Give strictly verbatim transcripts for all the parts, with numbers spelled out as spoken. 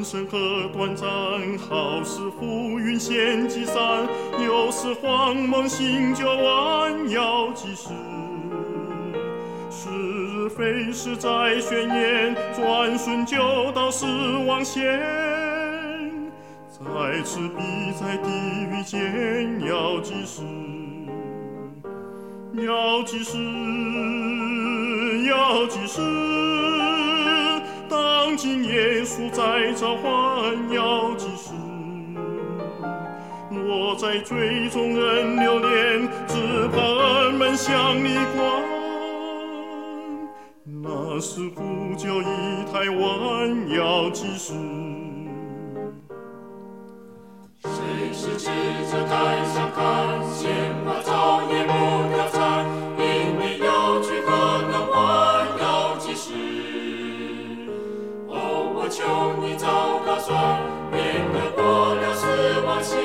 深和短暂，好似浮云掀积散，有时慌忙醒觉弯腰即时。是非是在宣言，转瞬就到死亡线。在赤壁，在地狱间，要几时？要几时？要几时？当今耶稣在召唤，要几时？我在追踪人流连，只怕人们向你观。那时呼救以台湾，要几时？ 谁是指着台上看，鲜花早夜幕凋残，因你要去何能还，要几时？哦，我求你早打算，免得过了死亡线，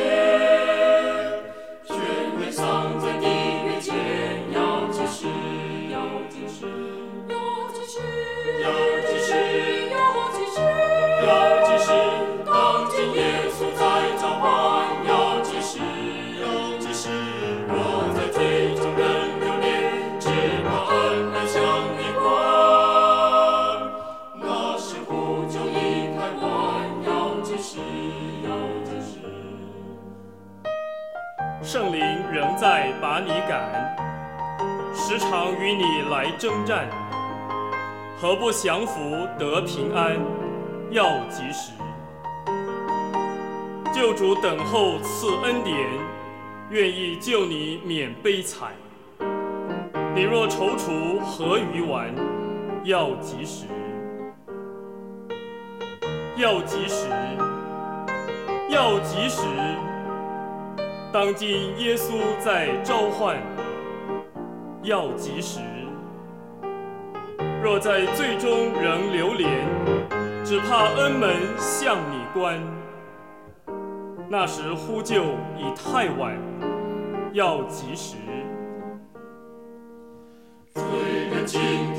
全人丧在地狱间，要几时？要几时？要几时？要几时？要几时？要几时？当今耶稣在召唤，要几时？要几时？若在最终人流连，只怕很难向你观。那时呼救以台湾，要几时？要几时？ 圣灵仍在把你赶，时常与你来征战，何不降服得平安？要及时。救主等候赐恩典，愿意救你免悲惨。你若踌躇何于完？要及时。要及时。要及时。当今耶稣在召唤，要及时。若在最终仍流连，只怕恩门向你关。那时呼救已太晚，要及时。 罪人今